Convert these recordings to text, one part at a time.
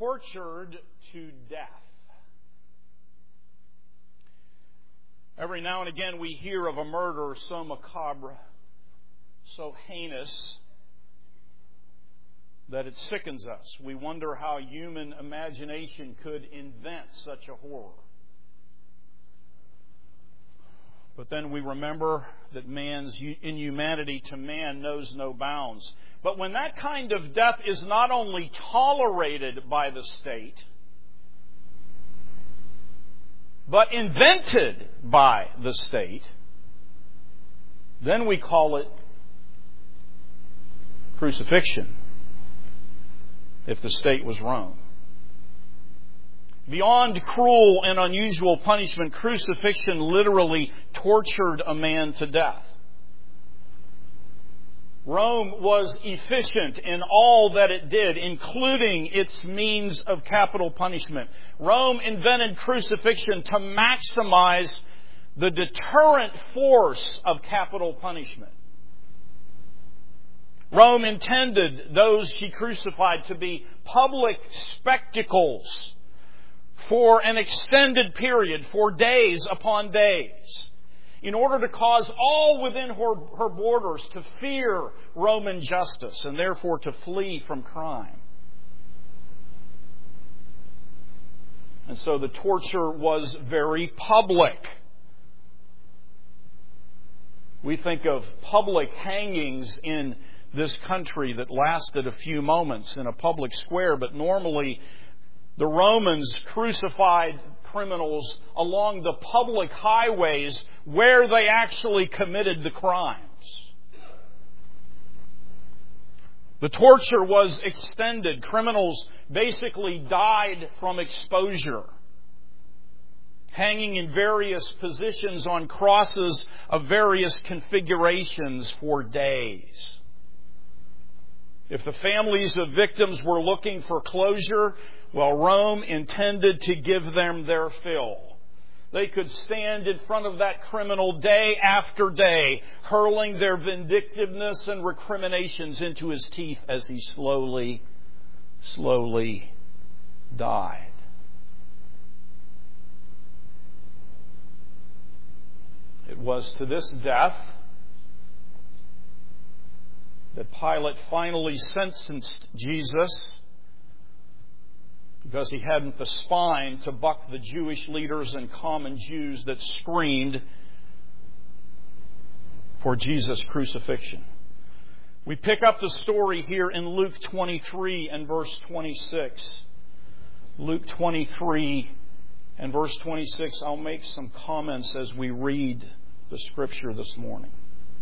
tortured to death. Every now and again we hear of a murder so macabre, so heinous, that it sickens us. We wonder how human imagination could invent such a horror. But then we remember that man's inhumanity to man knows no bounds. But when that kind of death is not only tolerated by the state, but invented by the state, then we call it crucifixion, if the state was Rome. Beyond cruel and unusual punishment, crucifixion literally tortured a man to death. Rome was efficient in all that it did, including its means of capital punishment. Rome invented crucifixion to maximize the deterrent force of capital punishment. Rome intended those she crucified to be public spectacles for an extended period, for days upon days, in order to cause all within her borders to fear Roman justice and therefore to flee from crime. And so the torture was very public. We think of public hangings in this country that lasted a few moments in a public square, but normally the Romans crucified criminals along the public highways where they actually committed the crimes. The torture was extended. Criminals basically died from exposure, hanging in various positions on crosses of various configurations for days. If the families of victims were looking for closure, well, Rome intended to give them their fill. They could stand in front of that criminal day after day, hurling their vindictiveness and recriminations into his teeth as he slowly died. It was to this death that Pilate finally sentenced Jesus, because he hadn't the spine to buck the Jewish leaders and common Jews that screamed for Jesus' crucifixion. We pick up the story here in Luke 23 and verse 26. Luke 23 and verse 26. I'll make some comments as we read the Scripture this morning.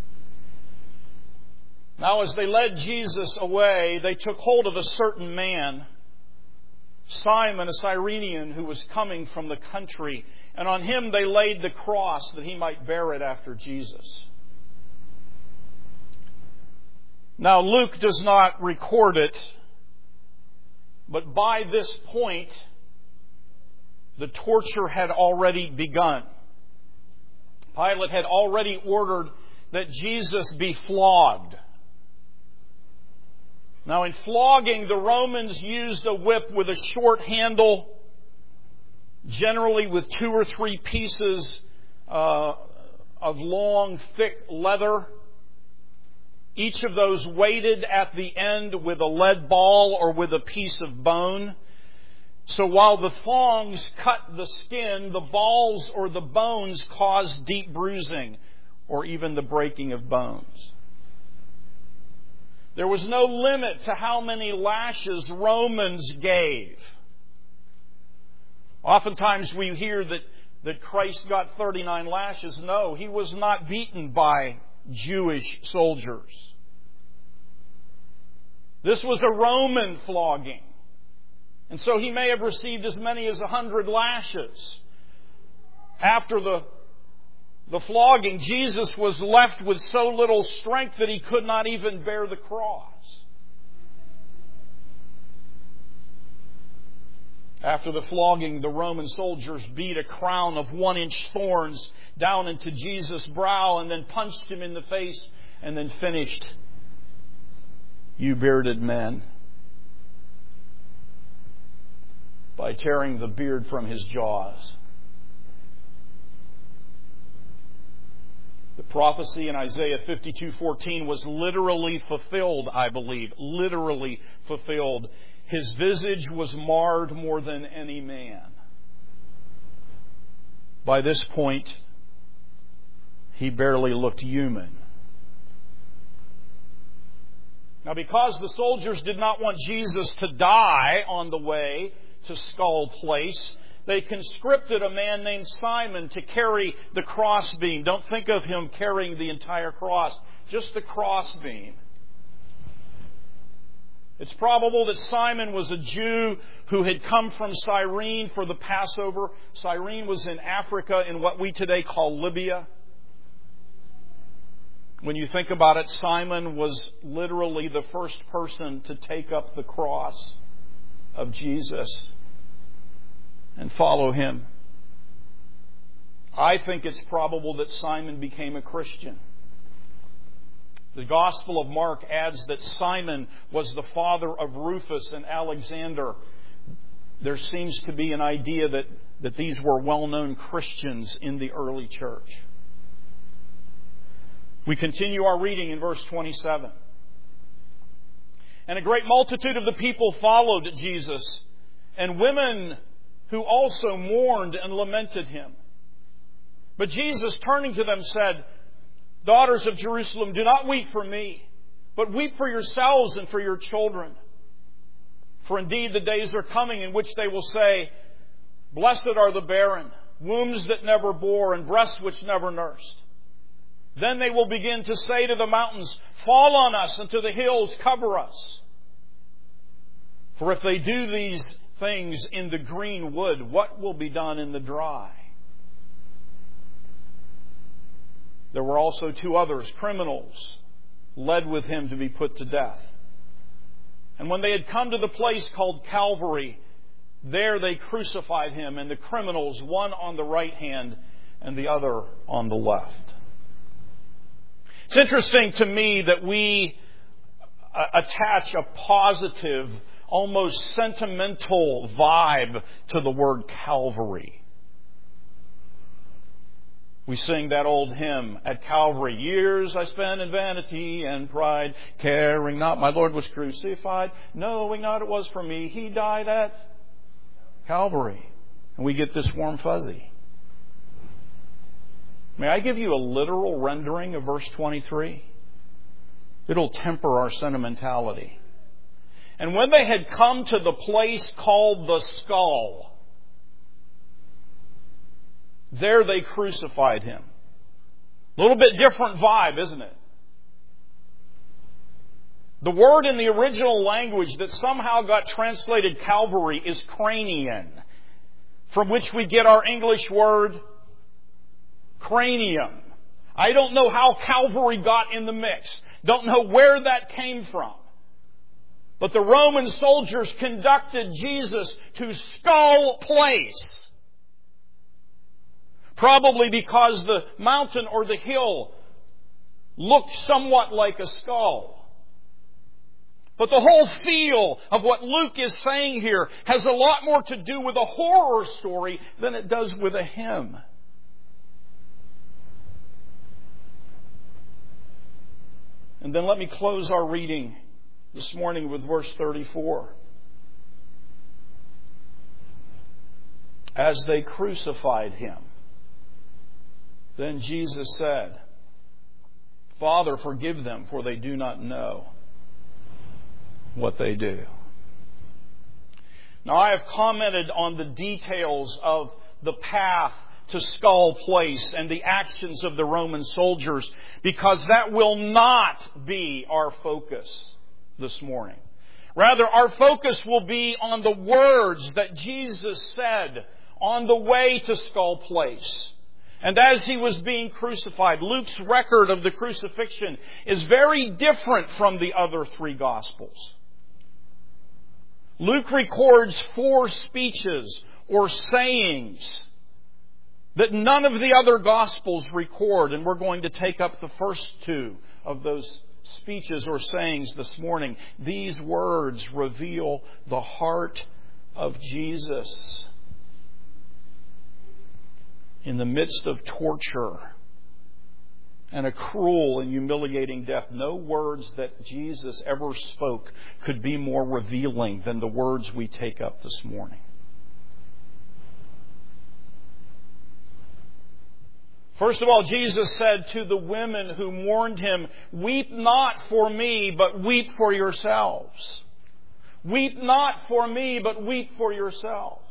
Now, as they led Jesus away, they took hold of a certain man, Simon, a Cyrenian, who was coming from the country, and on him they laid the cross that he might bear it after Jesus. Now, Luke does not record it, but by this point, the torture had already begun. Pilate had already ordered that Jesus be flogged. Now, in flogging, the Romans used a whip with a short handle, generally with 2 or 3 pieces of long, thick leather. Each of those weighted at the end with a lead ball or with a piece of bone. So while the thongs cut the skin, the balls or the bones caused deep bruising or even the breaking of bones. There was no limit to how many lashes Romans gave. Oftentimes we hear that Christ got 39 lashes. No, he was not beaten by Jewish soldiers. This was a Roman flogging. And so he may have received as many as 100 lashes. After the flogging, Jesus was left with so little strength that he could not even bear the cross. After the flogging, the Roman soldiers beat a crown of 1-inch thorns down into Jesus' brow and then punched him in the face and then finished, "You bearded men." by tearing the beard from his jaws. The prophecy in Isaiah 52:14 was literally fulfilled, I believe. Literally fulfilled. His visage was marred more than any man. By this point, he barely looked human. Now, because the soldiers did not want Jesus to die on the way to Skull Place, they conscripted a man named Simon to carry the crossbeam. Don't think of him carrying the entire cross, just the crossbeam. It's probable that Simon was a Jew who had come from Cyrene for the Passover. Cyrene was in Africa in what we today call Libya. When you think about it, Simon was literally the first person to take up the cross of Jesus and follow him. I think it's probable that Simon became a Christian. The Gospel of Mark adds that Simon was the father of Rufus and Alexander. There seems to be an idea that these were well-known Christians in the early church. We continue our reading in verse 27. And a great multitude of the people followed Jesus, and women who also mourned and lamented him. But Jesus, turning to them, said, "Daughters of Jerusalem, do not weep for me, but weep for yourselves and for your children. For indeed the days are coming in which they will say, 'Blessed are the barren, wombs that never bore, and breasts which never nursed.' Then they will begin to say to the mountains, 'Fall on us,' and to the hills, 'Cover us.' For if they do these things in the green wood, what will be done in the dry?" There were also two others, criminals, led with him to be put to death. And when they had come to the place called Calvary, there they crucified him and the criminals, one on the right hand and the other on the left. It's interesting to me that we attach a positive, almost sentimental vibe to the word Calvary. We sing that old hymn, "At Calvary, years I spent in vanity and pride, caring not my Lord was crucified, knowing not it was for me, He died at Calvary." And we get this warm fuzzy. May I give you a literal rendering of verse 23? It'll temper our sentimentality. "And when they had come to the place called the Skull, there they crucified him." A little bit different vibe, isn't it? The word in the original language that somehow got translated Calvary is cranion, from which we get our English word cranium. I don't know how Calvary got in the mix. Don't know where that came from. But the Roman soldiers conducted Jesus to Skull Place. Probably because the mountain or the hill looked somewhat like a skull. But the whole feel of what Luke is saying here has a lot more to do with a horror story than it does with a hymn. And then let me close our reading this morning with verse 34. As they crucified him, then Jesus said, "Father, forgive them, for they do not know what they do." Now, I have commented on the details of the path to Skull Place and the actions of the Roman soldiers, because that will not be our focus this morning. Rather, our focus will be on the words that Jesus said on the way to Skull Place. And as he was being crucified, Luke's record of the crucifixion is very different from the other three Gospels. Luke records 4 speeches or sayings that none of the other Gospels record, and we're going to take up the first 2 of those speeches or sayings this morning. These words reveal the heart of Jesus in the midst of torture and a cruel and humiliating death. No words that Jesus ever spoke could be more revealing than the words we take up this morning. First of all, Jesus said to the women who mourned Him, "Weep not for me, but weep for yourselves. Weep not for me, but weep for yourselves."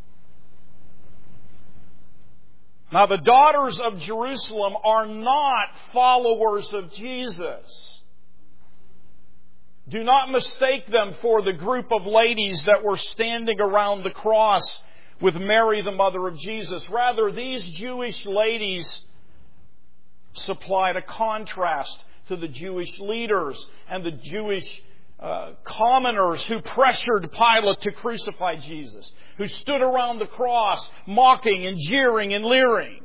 Now, the daughters of Jerusalem are not followers of Jesus. Do not mistake them for the group of ladies that were standing around the cross with Mary, the mother of Jesus. Rather, these Jewish ladies supplied a contrast to the Jewish leaders and the Jewish commoners who pressured Pilate to crucify Jesus, who stood around the cross mocking and jeering and leering.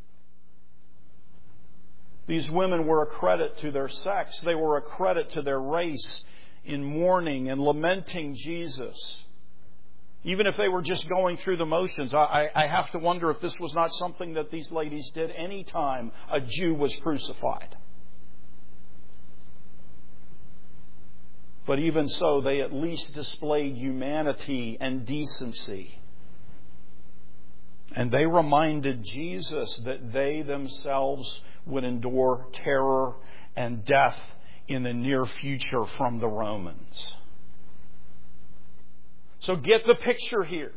These women were a credit to their sex. They were a credit to their race in mourning and lamenting Jesus. Even if they were just going through the motions, I have to wonder if this was not something that these ladies did any time a Jew was crucified. But even so, they at least displayed humanity and decency. And they reminded Jesus that they themselves would endure terror and death in the near future from the Romans. So get the picture here.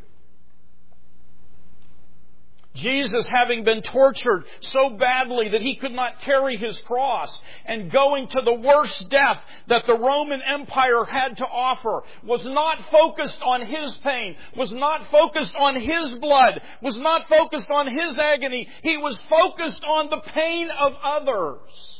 Jesus, having been tortured so badly that He could not carry His cross and going to the worst death that the Roman Empire had to offer, was not focused on His pain, was not focused on His blood, was not focused on His agony. He was focused on the pain of others.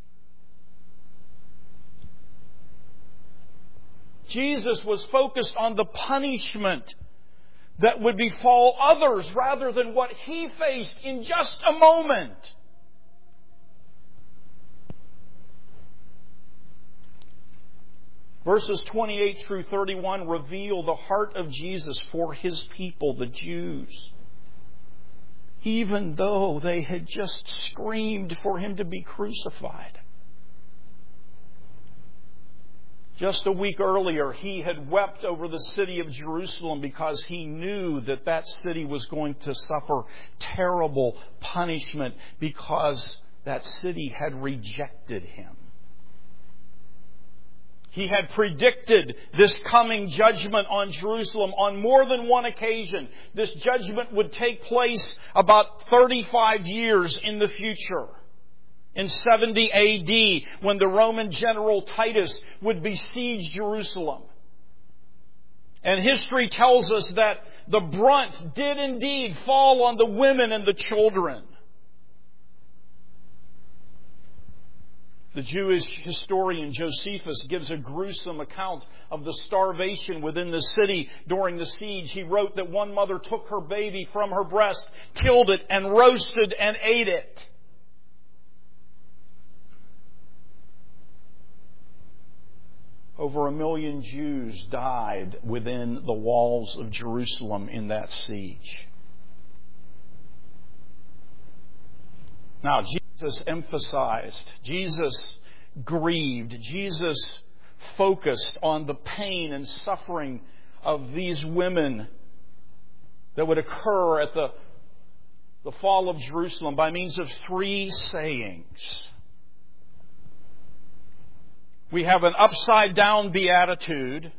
Jesus was focused on the punishment that would befall others rather than what He faced in just a moment. Verses 28 through 31 reveal the heart of Jesus for His people, the Jews. Even though they had just screamed for Him to be crucified. Just a week earlier, He had wept over the city of Jerusalem because He knew that that city was going to suffer terrible punishment because that city had rejected Him. He had predicted this coming judgment on Jerusalem on more than one occasion. This judgment would take place about 35 years in the future. In 70 A.D., when the Roman general Titus would besiege Jerusalem. And history tells us that the brunt did indeed fall on the women and the children. The Jewish historian Josephus gives a gruesome account of the starvation within the city during the siege. He wrote that one mother took her baby from her breast, killed it, and roasted and ate it. Over 1 million Jews died within the walls of Jerusalem in that siege. Now, Jesus emphasized, Jesus grieved, Jesus focused on the pain and suffering of these women that would occur at the fall of Jerusalem by means of 3 sayings. We have an upside-down beatitude.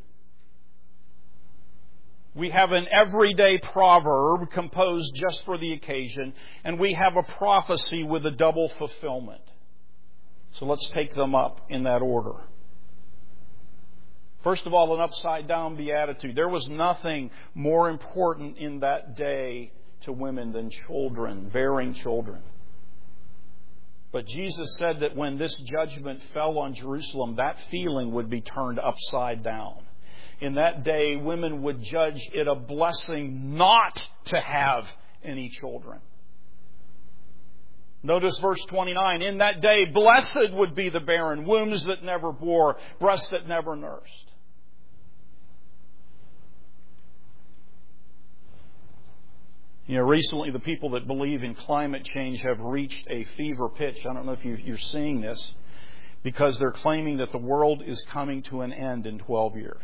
We have an everyday proverb composed just for the occasion. And we have a prophecy with a double fulfillment. So let's take them up in that order. First of all, an upside-down beatitude. There was nothing more important in that day to women than children, bearing children. But Jesus said that when this judgment fell on Jerusalem, that feeling would be turned upside down. In that day, women would judge it a blessing not to have any children. Notice verse 29. In that day, blessed would be the barren, wombs that never bore, breasts that never nursed. Recently the people that believe in climate change have reached a fever pitch. I don't know if you're seeing this, because they're claiming that the world is coming to an end in 12 years.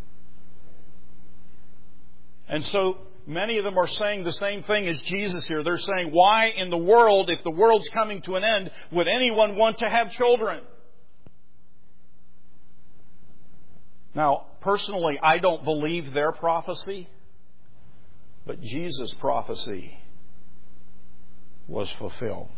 And so many of them are saying the same thing as Jesus here. They're saying, why in the world, if the world's coming to an end, would anyone want to have children? Now, personally, I don't believe their prophecy, but Jesus' prophecy was fulfilled.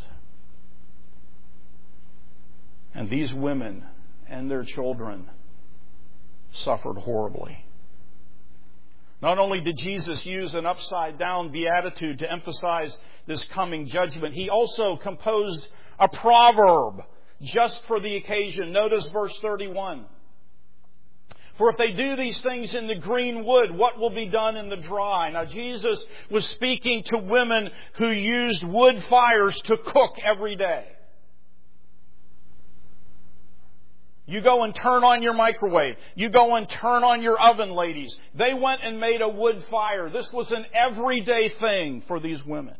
And these women and their children suffered horribly. Not only did Jesus use an upside-down beatitude to emphasize this coming judgment, He also composed a proverb just for the occasion. Notice verse 31. For if they do these things in the green wood, what will be done in the dry? Now, Jesus was speaking to women who used wood fires to cook every day. You go and turn on your microwave. You go and turn on your oven, ladies. They went and made a wood fire. This was an everyday thing for these women.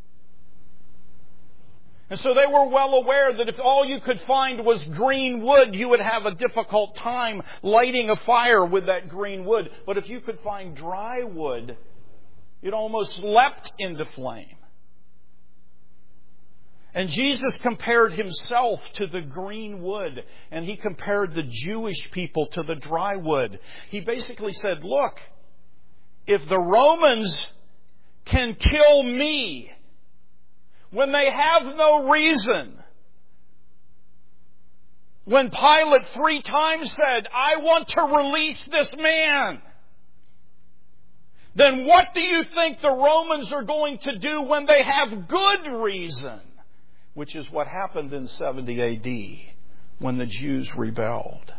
And so they were well aware that if all you could find was green wood, you would have a difficult time lighting a fire with that green wood. But if you could find dry wood, it almost leapt into flame. And Jesus compared Himself to the green wood, and He compared the Jewish people to the dry wood. He basically said, look, if the Romans can kill me when they have no reason, when Pilate 3 times said, I want to release this man, then what do you think the Romans are going to do when they have good reason? Which is what happened in 70 A.D. when the Jews rebelled.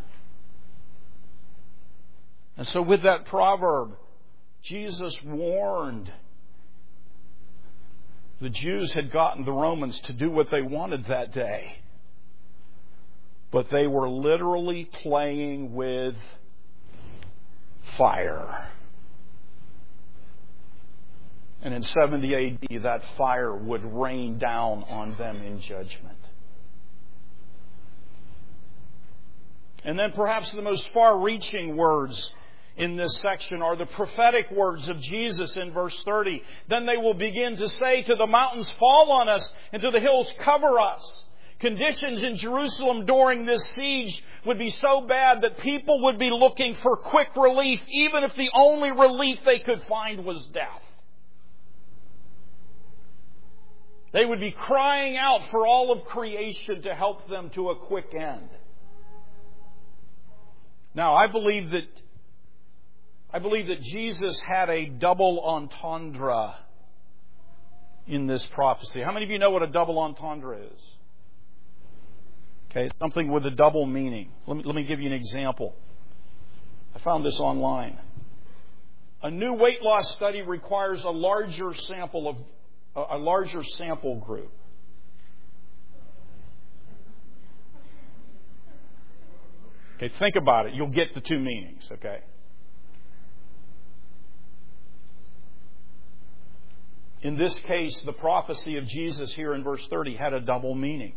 And so with that proverb, Jesus warned the Jews had gotten the Romans to do what they wanted that day. But they were literally playing with fire. And in 70 A.D., that fire would rain down on them in judgment. And then perhaps the most far-reaching words in this section are the prophetic words of Jesus in verse 30. Then they will begin to say to the mountains, fall on us, and to the hills, cover us. Conditions in Jerusalem during this siege would be so bad that people would be looking for quick relief, even if the only relief they could find was death. They would be crying out for all of creation to help them to a quick end. Now, I believe that Jesus had a double entendre in this prophecy. How many of you know what a double entendre is? Okay, it's something with a double meaning. Let me give you an example. I found this online. A new weight loss study requires a larger sample group. Okay, think about it. You'll get the two meanings, okay? In this case, the prophecy of Jesus here in verse 30 had a double meaning.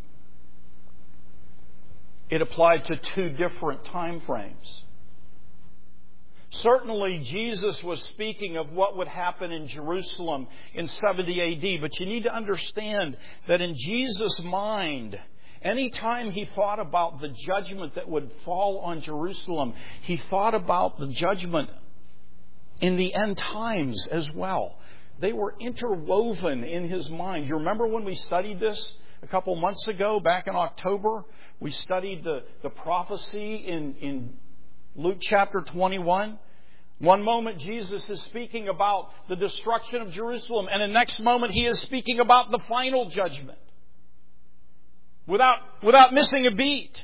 It applied to two different time frames. Certainly, Jesus was speaking of what would happen in Jerusalem in 70 A.D., but you need to understand that in Jesus' mind, any time He thought about the judgment that would fall on Jerusalem, He thought about the judgment in the end times as well. They were interwoven in His mind. You remember when we studied this a couple months ago, back in October? We studied the prophecy in Luke chapter 21. One moment Jesus is speaking about the destruction of Jerusalem, and the next moment He is speaking about the final judgment. Without missing a beat.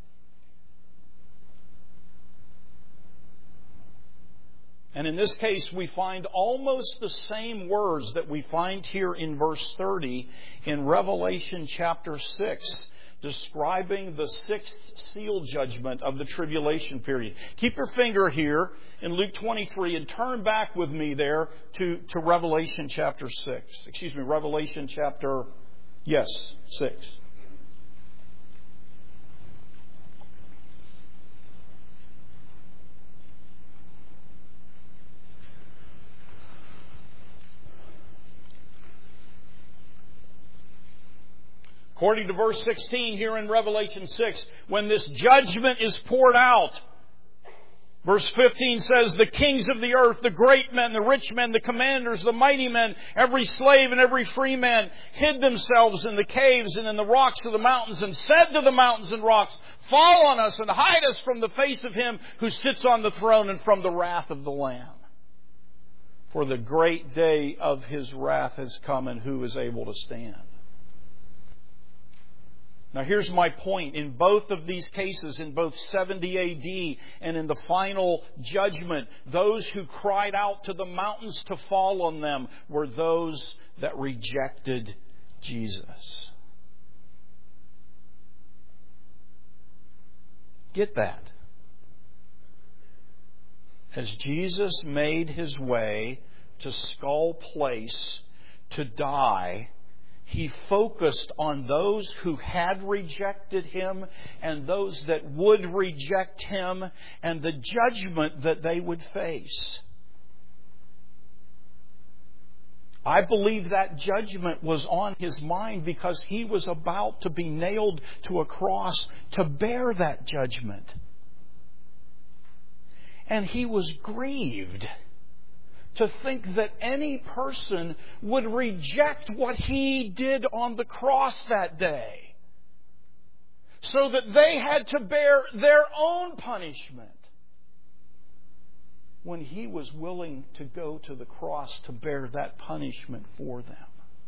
And in this case, we find almost the same words that we find here in verse 30 in Revelation chapter 6. describing the sixth seal judgment of the tribulation period. Keep your finger here in Luke 23 and turn back with me there to Revelation chapter 6. Revelation chapter 6. According to verse 16 here in Revelation 6, when this judgment is poured out, verse 15 says, the kings of the earth, the great men, the rich men, the commanders, the mighty men, every slave and every free man, hid themselves in the caves and in the rocks of the mountains, and said to the mountains and rocks, fall on us and hide us from the face of Him who sits on the throne and from the wrath of the Lamb. For the great day of His wrath has come, and who is able to stand? Now here's my point. In both of these cases, in both 70 A.D. and in the final judgment, those who cried out to the mountains to fall on them were those that rejected Jesus. Get that. As Jesus made His way to Skull Place to die, He focused on those who had rejected Him and those that would reject Him and the judgment that they would face. I believe that judgment was on His mind because He was about to be nailed to a cross to bear that judgment. And He was grieved to think that any person would reject what He did on the cross that day, so that they had to bear their own punishment, when He was willing to go to the cross to bear that punishment for them.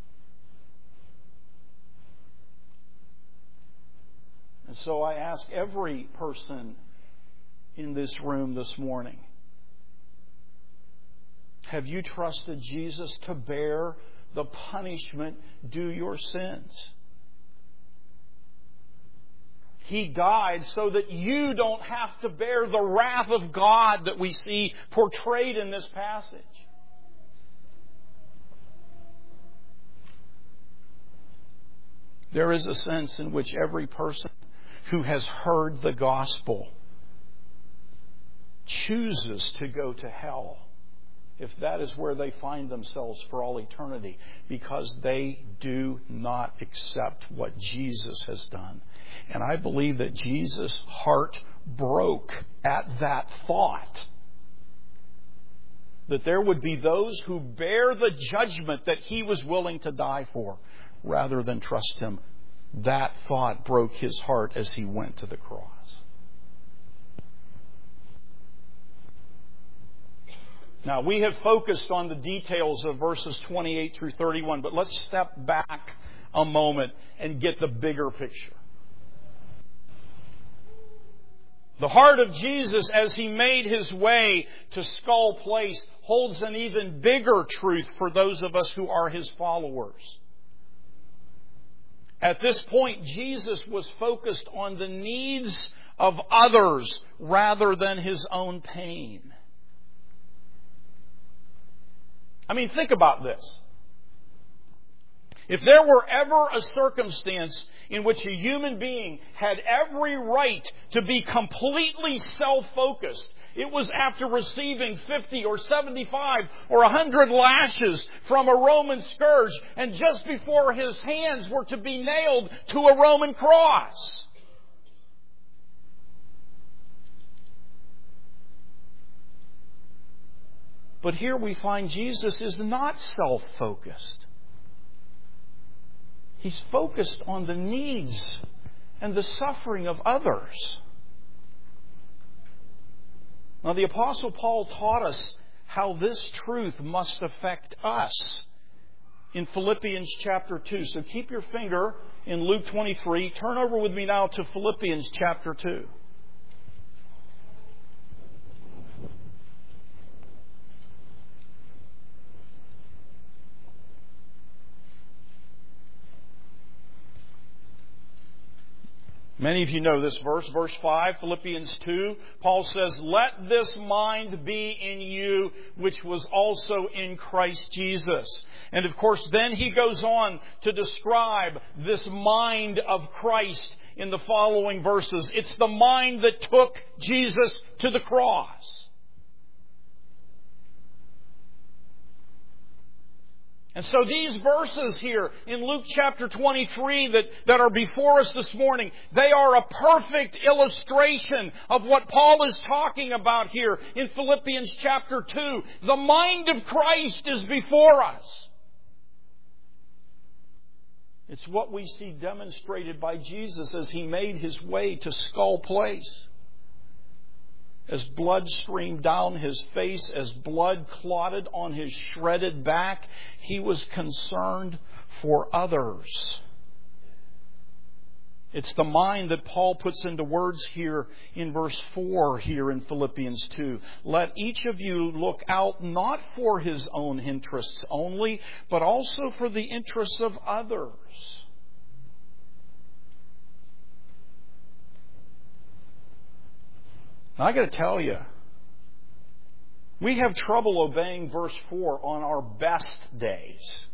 And so I ask every person in this room this morning, have you trusted Jesus to bear the punishment due your sins? He died so that you don't have to bear the wrath of God that we see portrayed in this passage. There is a sense in which every person who has heard the gospel chooses to go to hell, if that is where they find themselves for all eternity, because they do not accept what Jesus has done. And I believe that Jesus' heart broke at that thought, that there would be those who bear the judgment that He was willing to die for, rather than trust Him. That thought broke His heart as He went to the cross. Now, we have focused on the details of verses 28 through 31, but let's step back a moment and get the bigger picture. The heart of Jesus, as He made His way to Skull Place, holds an even bigger truth for those of us who are His followers. At this point, Jesus was focused on the needs of others rather than His own pain. I mean, think about this. If there were ever a circumstance in which a human being had every right to be completely self-focused, it was after receiving 50 or 75 or 100 lashes from a Roman scourge, and just before his hands were to be nailed to a Roman cross. But here we find Jesus is not self-focused. He's focused on the needs and the suffering of others. Now, the Apostle Paul taught us how this truth must affect us in Philippians chapter 2. So keep your finger in Luke 23. Turn over with me now to Philippians chapter 2. Many of you know this verse, verse 5, Philippians 2. Paul says, "Let this mind be in you, which was also in Christ Jesus." And of course, then he goes on to describe this mind of Christ in the following verses. It's the mind that took Jesus to the cross. And so these verses here in Luke chapter 23 that are before us this morning, they are a perfect illustration of what Paul is talking about here in Philippians chapter 2. The mind of Christ is before us. It's what we see demonstrated by Jesus as He made His way to Skull Place. As blood streamed down His face, as blood clotted on His shredded back, He was concerned for others. It's the mind that Paul puts into words here in verse 4 here in Philippians 2. Let each of you look out not for his own interests only, but also for the interests of others. Now, I got to tell you, we have trouble obeying verse 4 on our best days.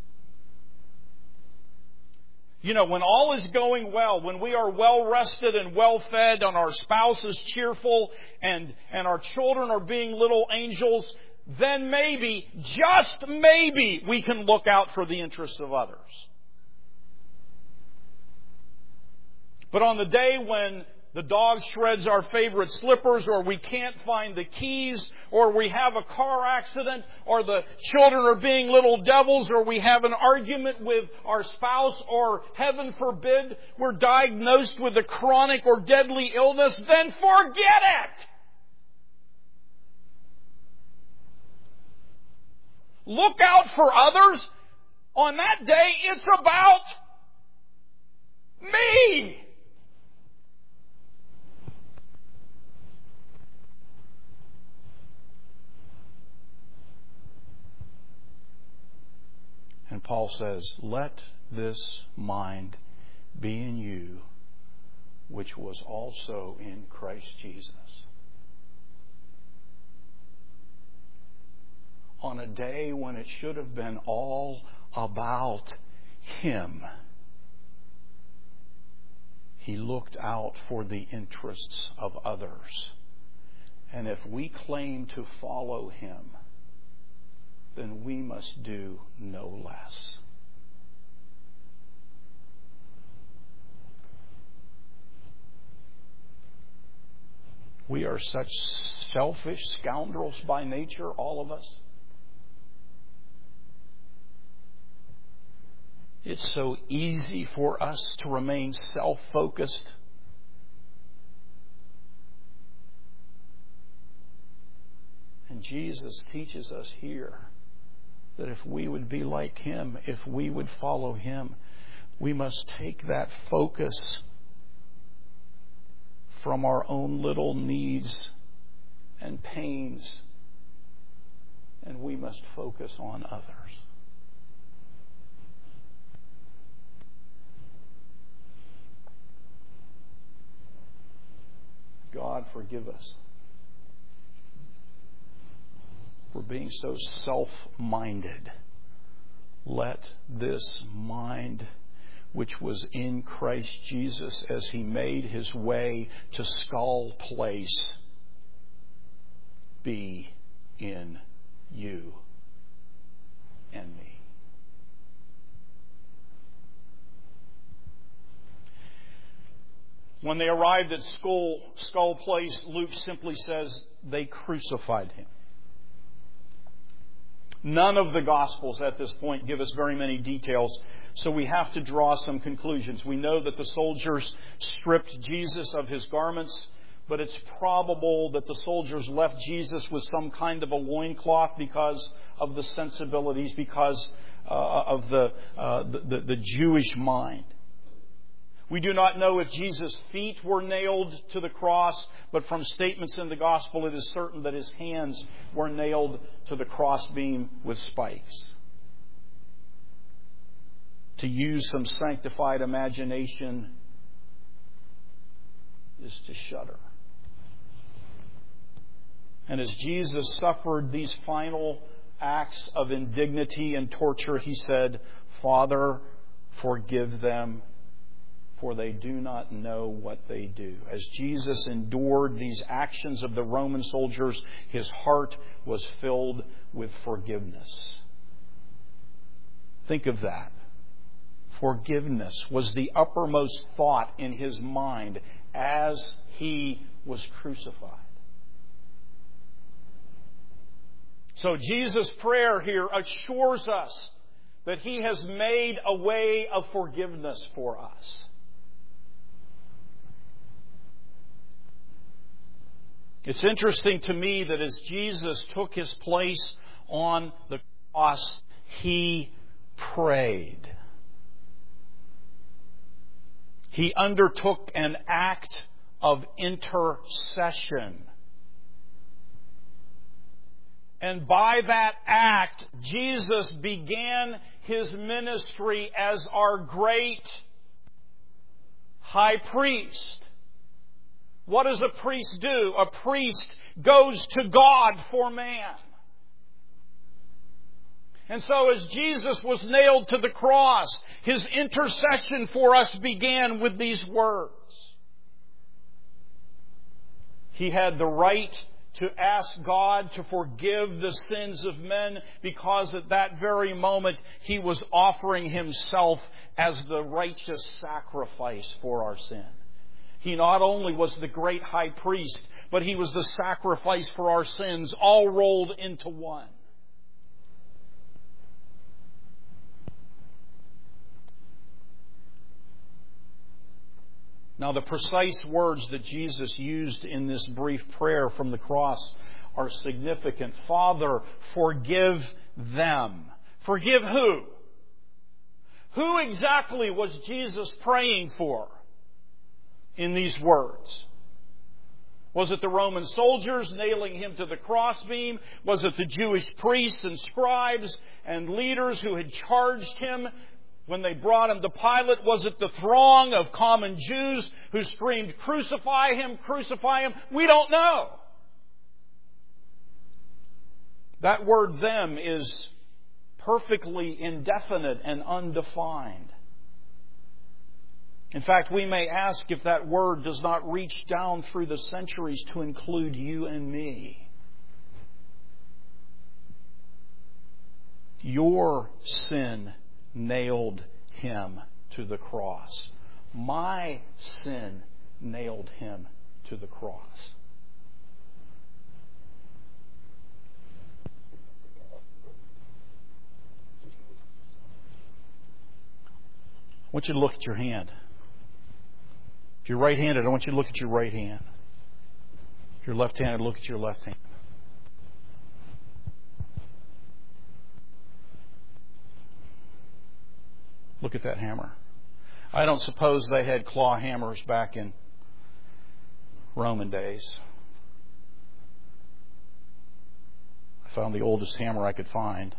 You know, when all is going well, when we are well rested and well fed, and our spouse is cheerful, and our children are being little angels, then maybe, just maybe, we can look out for the interests of others. But on the day when the dog shreds our favorite slippers, or we can't find the keys, or we have a car accident, or the children are being little devils, or we have an argument with our spouse, or heaven forbid, we're diagnosed with a chronic or deadly illness, then forget it! Look out for others. On that day, it's about me. And Paul says, let this mind be in you, which was also in Christ Jesus. On a day when it should have been all about Him, He looked out for the interests of others. And if we claim to follow Him, then we must do no less. We are such selfish scoundrels by nature, all of us. It's so easy for us to remain self-focused. And Jesus teaches us here that if we would be like Him, if we would follow Him, we must take that focus from our own little needs and pains, and we must focus on others. God, forgive us for being so self-minded. Let this mind, which was in Christ Jesus as He made His way to Skull Place, be in you and me. When they arrived at Skull Place, Luke simply says they crucified Him. None of the Gospels at this point give us very many details, so we have to draw some conclusions. We know that the soldiers stripped Jesus of His garments, but it's probable that the soldiers left Jesus with some kind of a loincloth because of the sensibilities, because of the Jewish mind. We do not know if Jesus' feet were nailed to the cross, but from statements in the Gospel it is certain that His hands were nailed to the crossbeam with spikes. To use some sanctified imagination, is to shudder. And as Jesus suffered these final acts of indignity and torture, He said, "Father, forgive them, for they do not know what they do." As Jesus endured these actions of the Roman soldiers, His heart was filled with forgiveness. Think of that. Forgiveness was the uppermost thought in His mind as He was crucified. So Jesus' prayer here assures us that He has made a way of forgiveness for us. It's interesting to me that as Jesus took His place on the cross, He prayed. He undertook an act of intercession. And by that act, Jesus began His ministry as our great high priest. What does a priest do? A priest goes to God for man. And so as Jesus was nailed to the cross, His intercession for us began with these words. He had the right to ask God to forgive the sins of men because at that very moment He was offering Himself as the righteous sacrifice for our sin. He not only was the great high priest, but He was the sacrifice for our sins, all rolled into one. Now, the precise words that Jesus used in this brief prayer from the cross are significant. Father, forgive them. Forgive who? Who exactly was Jesus praying for in these words? Was it the Roman soldiers nailing Him to the crossbeam? Was it the Jewish priests and scribes and leaders who had charged Him when they brought Him to Pilate? Was it the throng of common Jews who screamed, "Crucify Him, crucify Him"? We don't know. That word "them" is perfectly indefinite and undefined. In fact, we may ask if that word does not reach down through the centuries to include you and me. Your sin nailed Him to the cross. My sin nailed Him to the cross. I want you to look at your hand. If you're right-handed, I want you to look at your right hand. If you're left-handed, look at your left hand. Look at that hammer. I don't suppose they had claw hammers back in Roman days. I found the oldest hammer I could find.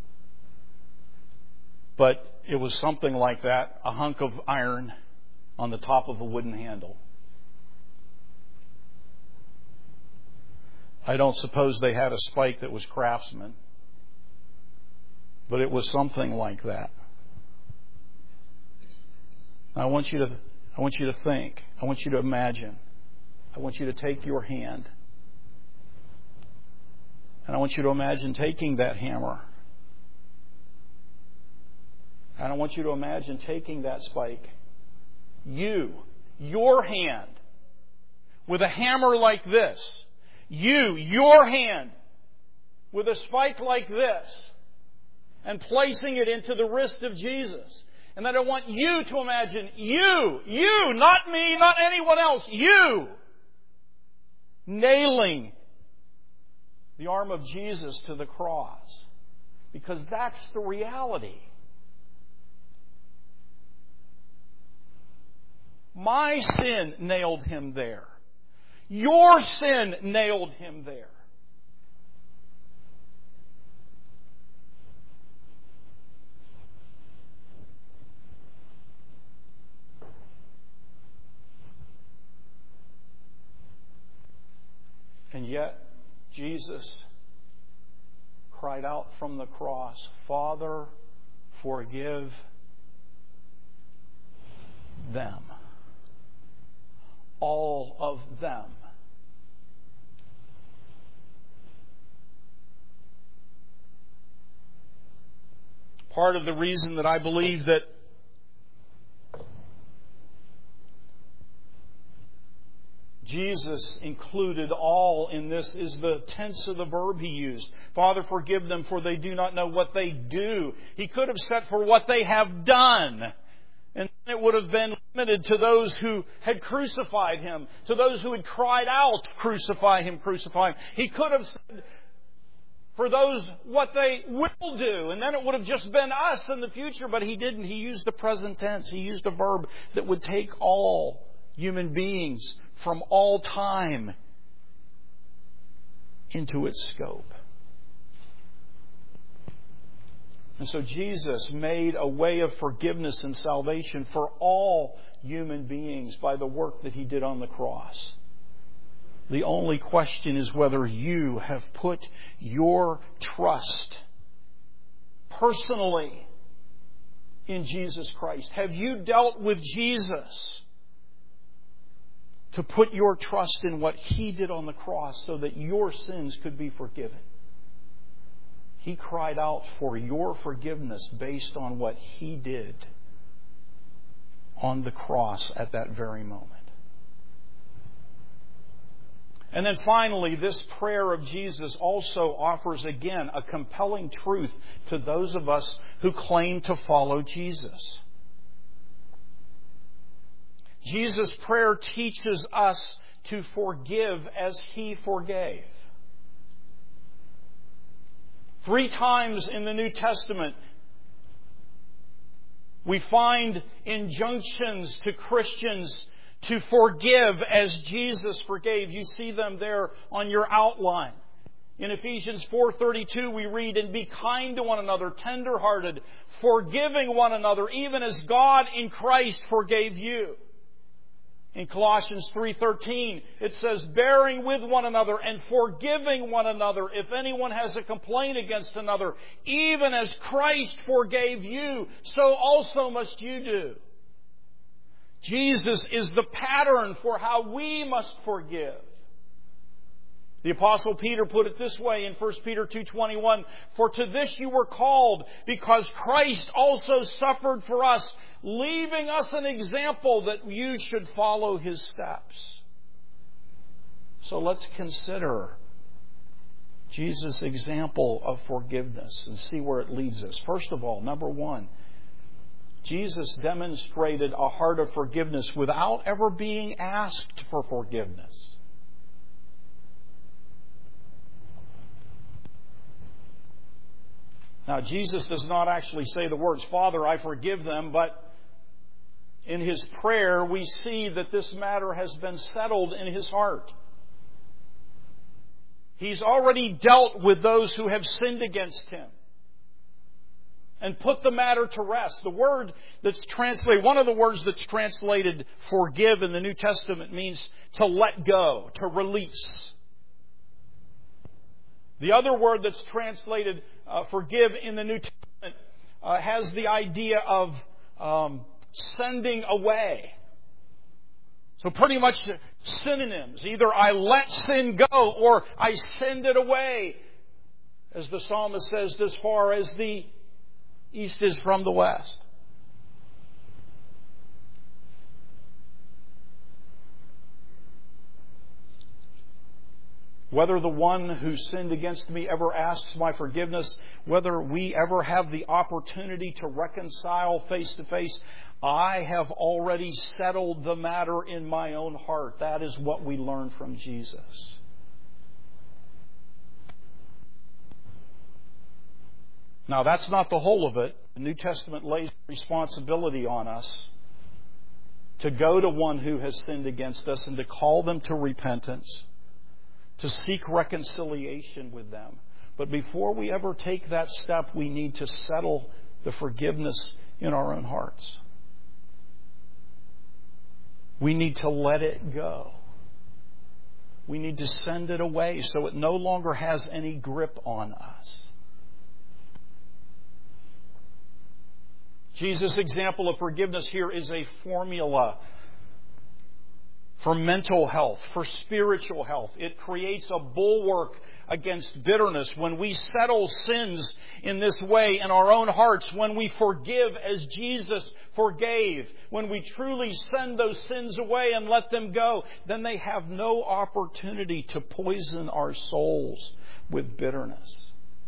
But it was something like that, a hunk of iron on the top of a wooden handle. I don't suppose they had a spike that was Craftsman, but it was something like that. I want you to think. I want you to imagine. I want you to take your hand. And I want you to imagine taking that hammer. And I want you to imagine taking that spike. Your hand, with a hammer like this. Your hand, with a spike like this. And placing it into the wrist of Jesus. And then I want you to imagine you, not me, not anyone else, you, nailing the arm of Jesus to the cross. Because that's the reality. My sin nailed Him there. Your sin nailed Him there. yet Jesus cried out from the cross, Father, forgive them. All of them. Part of the reason that I believe that Jesus included all in this is the tense of the verb He used. Father, forgive them, for they do not know what they do. He could have said, for what they have done. And it would have been limited to those who had crucified Him, to those who had cried out, crucify Him, crucify Him. He could have said, for those, what they will do. And then it would have just been us in the future. But He didn't. He used the present tense. He used a verb that would take all human beings from all time into its scope. And so Jesus made a way of forgiveness and salvation for all human beings by the work that He did on the cross. The only question is whether you have put your trust personally in Jesus Christ. Have you dealt with Jesus to put your trust in what He did on the cross so that your sins could be forgiven? He cried out for your forgiveness based on what He did on the cross at that very moment. And then finally, this prayer of Jesus also offers again a compelling truth to those of us who claim to follow Jesus. Jesus' prayer teaches us to forgive as He forgave. 3 times in the New Testament, we find injunctions to Christians to forgive as Jesus forgave. You see them there on your outline. In Ephesians 4:32 we read, and be kind to one another, tender-hearted, forgiving one another, even as God in Christ forgave you. In Colossians 3:13 it says, bearing with one another and forgiving one another if anyone has a complaint against another, even as Christ forgave you, so also must you do. Jesus is the pattern for how we must forgive. The Apostle Peter put it this way in 1 Peter 2:21, for to this you were called, because Christ also suffered for us, leaving us an example that you should follow His steps. So let's consider Jesus' example of forgiveness and see where it leads us. First of all, number 1, Jesus demonstrated a heart of forgiveness without ever being asked for forgiveness. Now, Jesus does not actually say the words, Father, I forgive them, but in His prayer we see that this matter has been settled in His heart. He's already dealt with those who have sinned against Him and put the matter to rest. The word that's translated, one of the words that's translated forgive in the New Testament means to let go, to release. The other word that's translated forgive in the New Testament has the idea of sending away. So pretty much synonyms. Either I let sin go or I send it away. As the psalmist says, as far as the east is from the west. Whether the one who sinned against me ever asks my forgiveness, whether we ever have the opportunity to reconcile face to face, I have already settled the matter in my own heart. That is what we learn from Jesus. Now, that's not the whole of it. The New Testament lays responsibility on us to go to one who has sinned against us and to call them to repentance, to seek reconciliation with them. But before we ever take that step, we need to settle the forgiveness in our own hearts. We need to let it go. We need to send it away so it no longer has any grip on us. Jesus' example of forgiveness here is a formula for mental health, for spiritual health. It creates a bulwark against bitterness. When we settle sins in this way in our own hearts, when we forgive as Jesus forgave, when we truly send those sins away and let them go, then they have no opportunity to poison our souls with bitterness.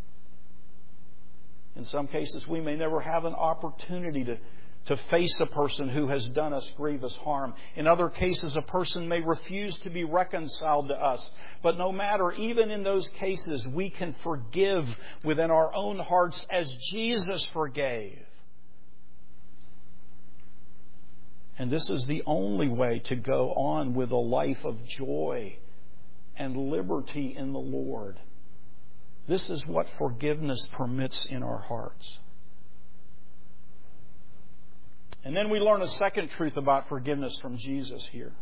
In some cases, we may never have an opportunity to face a person who has done us grievous harm. In other cases, a person may refuse to be reconciled to us. But no matter, even in those cases, we can forgive within our own hearts as Jesus forgave. And this is the only way to go on with a life of joy and liberty in the Lord. This is what forgiveness permits in our hearts. And then we learn a second truth about forgiveness from Jesus here.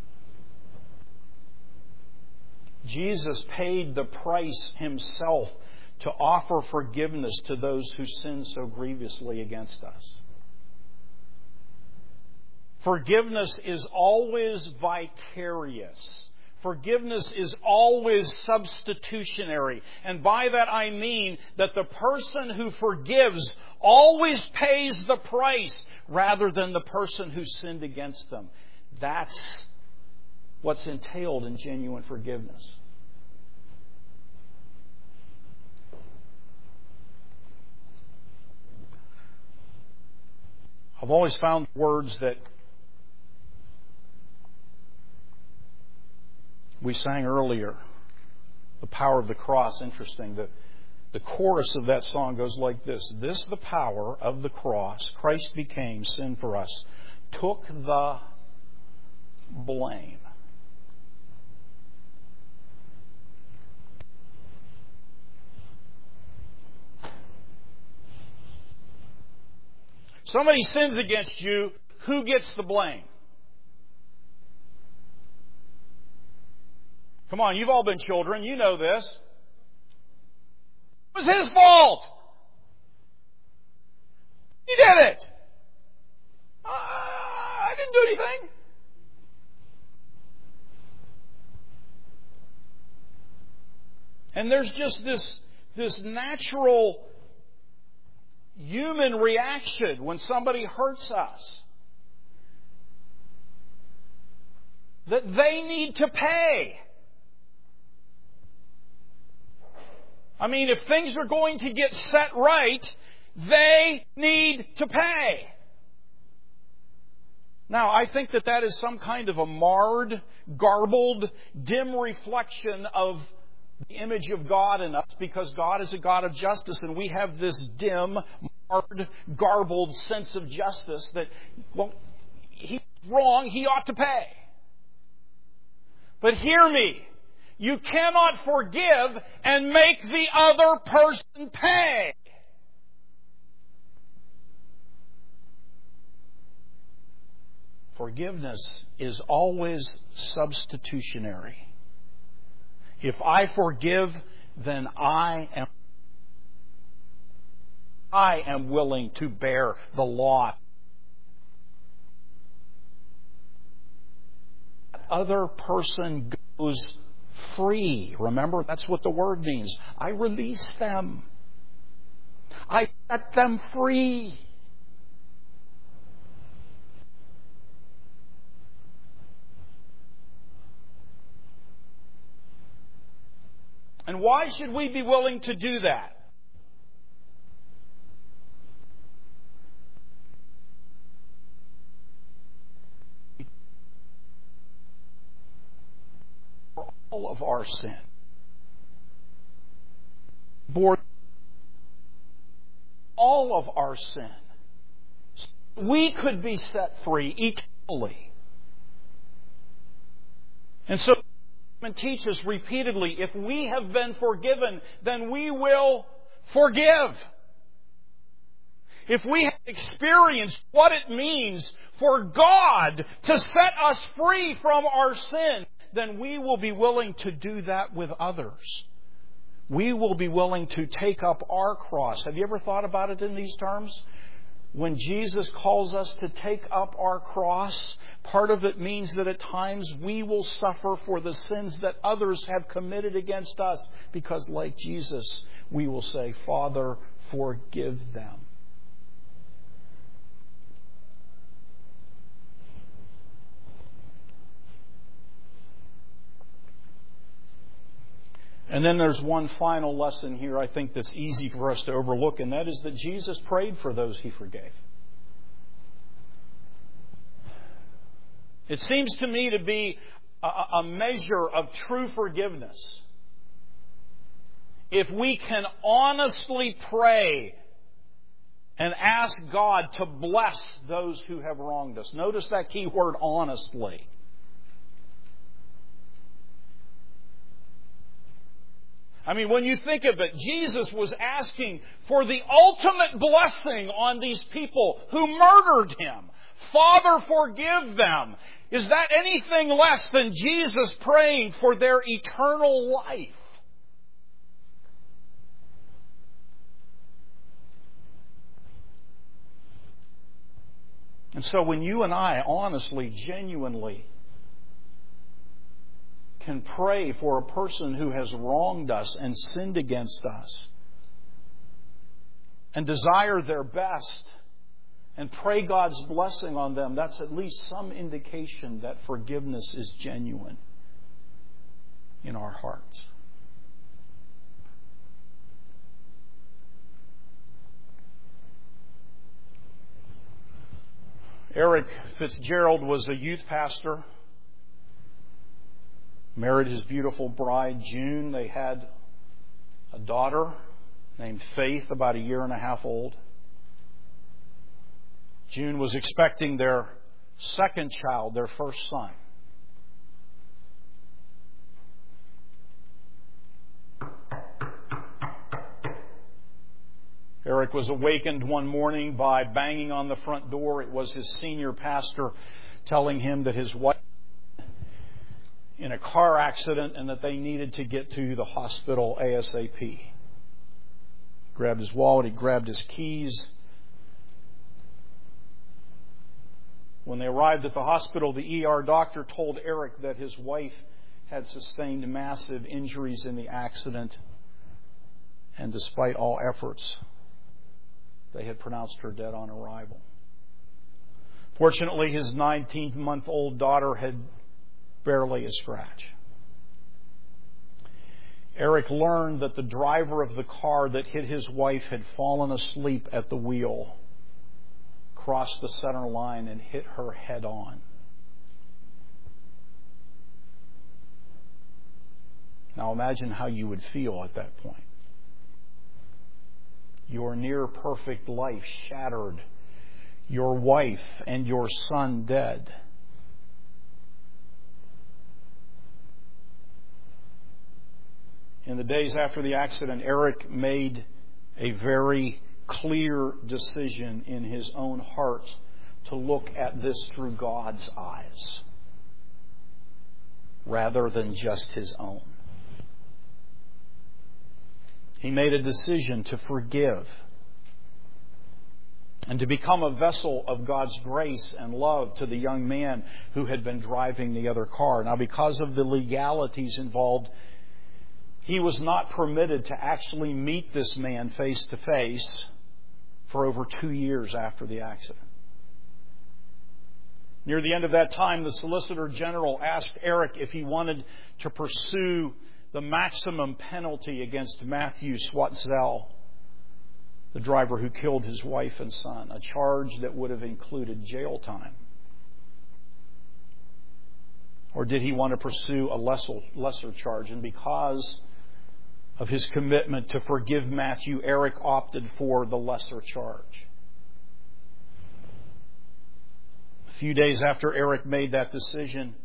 Jesus paid the price Himself to offer forgiveness to those who sin so grievously against us. Forgiveness is always vicarious. Forgiveness is always substitutionary. And by that I mean that the person who forgives always pays the price rather than the person who sinned against them. That's what's entailed in genuine forgiveness. I've always found words that we sang earlier, The Power of the Cross, interesting. The chorus of that song goes like this. This, the power of the cross, Christ became sin for us, took the blame. Somebody sins against you, who gets the blame? Come on, you've all been children. You know this. It was his fault. He did it. I didn't do anything. And there's just this natural human reaction when somebody hurts us that they need to pay. I mean, if things are going to get set right, they need to pay. Now, I think that is some kind of a marred, garbled, dim reflection of the image of God in us, because God is a God of justice, and we have this dim, marred, garbled sense of justice that, well, he's wrong, he ought to pay. But hear me. You cannot forgive and make the other person pay. Forgiveness is always substitutionary. If I forgive, then I am willing to bear the lot. That other person goes free. Remember, that's what the word means. I release them. I set them free. And why should we be willing to do that? For all of our sin. Bore all of our sin. We could be set free eternally. And so and teach us repeatedly, if we have been forgiven, then we will forgive. If we have experienced what it means for God to set us free from our sin, then we will be willing to do that with others. We will be willing to take up our cross. Have you ever thought about it in these terms? When Jesus calls us to take up our cross, part of it means that at times we will suffer for the sins that others have committed against us. Because like Jesus, we will say, Father, forgive them. And then there's one final lesson here I think that's easy for us to overlook, and that is that Jesus prayed for those He forgave. It seems to me to be a measure of true forgiveness if we can honestly pray and ask God to bless those who have wronged us. Notice that key word, honestly. I mean, when you think of it, Jesus was asking for the ultimate blessing on these people who murdered Him. Father, forgive them. Is that anything less than Jesus praying for their eternal life? And so when you and I honestly, genuinely can pray for a person who has wronged us and sinned against us and desire their best and pray God's blessing on them, that's at least some indication that forgiveness is genuine in our hearts. Eric Fitzgerald was a youth pastor. Married his beautiful bride, June. They had a daughter named Faith, about 1.5 years old. June was expecting their second child, their first son. Eric was awakened one morning by banging on the front door. It was his senior pastor telling him that his wife in a car accident and that they needed to get to the hospital ASAP. He grabbed his wallet, he grabbed his keys. When they arrived at the hospital, the ER doctor told Eric that his wife had sustained massive injuries in the accident, and despite all efforts, they had pronounced her dead on arrival. Fortunately, his 19-month-old daughter had barely a scratch. Eric learned that the driver of the car that hit his wife had fallen asleep at the wheel, crossed the center line, and hit her head on. Now imagine how you would feel at that point. Your near perfect life shattered, your wife and your son dead. In the days after the accident, Eric made a very clear decision in his own heart to look at this through God's eyes rather than just his own. He made a decision to forgive and to become a vessel of God's grace and love to the young man who had been driving the other car. Now, because of the legalities involved, he was not permitted to actually meet this man face to face for over 2 years after the accident. Near the end of that time, the Solicitor General asked Eric if he wanted to pursue the maximum penalty against Matthew Swatzel, the driver who killed his wife and son, a charge that would have included jail time. Or did he want to pursue a lesser charge? And because of his commitment to forgive Matthew, Eric opted for the lesser charge. A few days after Eric made that decision,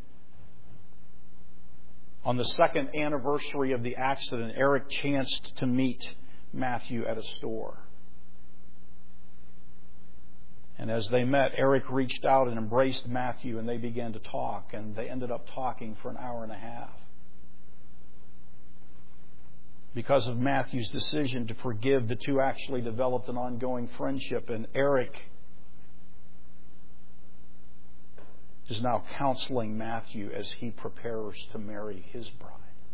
on the second anniversary of the accident, Eric chanced to meet Matthew at a store. And And as they met, Eric reached out and embraced Matthew, and they began to talk, and they ended up talking for an hour and a half. Because of Matthew's decision to forgive, the two actually developed an ongoing friendship, and Eric is now counseling Matthew as he prepares to marry his bride.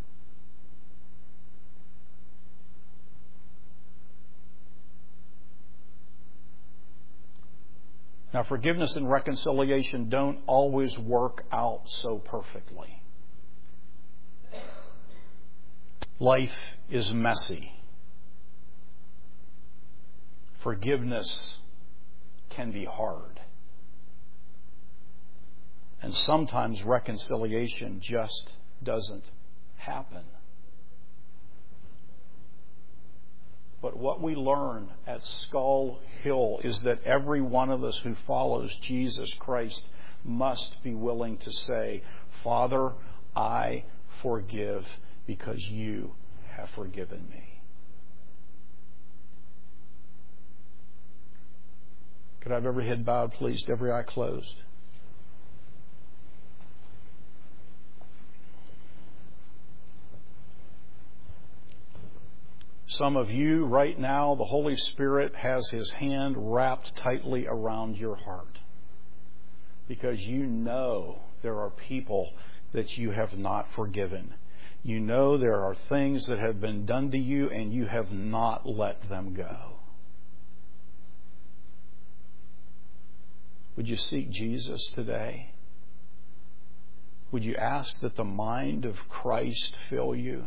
Now, forgiveness and reconciliation don't always work out so perfectly. Life is messy. Forgiveness can be hard. And sometimes reconciliation just doesn't happen. But what we learn at Skull Hill is that every one of us who follows Jesus Christ must be willing to say, Father, I forgive because you have forgiven me. Could I have every head bowed, please, every eye closed? Some of you right now, the Holy Spirit has His hand wrapped tightly around your heart because you know there are people that you have not forgiven. You know there are things that have been done to you and you have not let them go. Would you seek Jesus today? Would you ask that the mind of Christ fill you?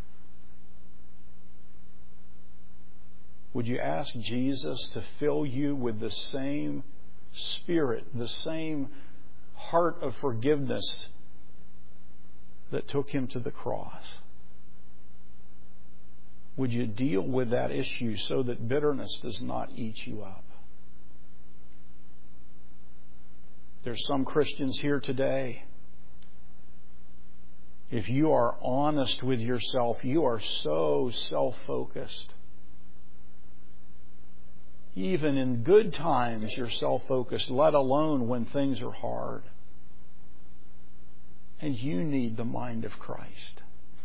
Would you ask Jesus to fill you with the same Spirit, the same heart of forgiveness that took Him to the cross? Would you deal with that issue so that bitterness does not eat you up? There's some Christians here today. If you are honest with yourself, you are so self-focused. Even in good times, you're self-focused, let alone when things are hard. And you need the mind of Christ.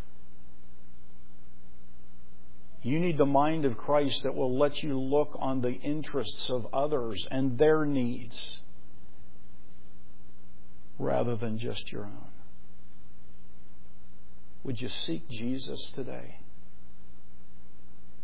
You need the mind of Christ that will let you look on the interests of others and their needs rather than just your own. Would you seek Jesus today?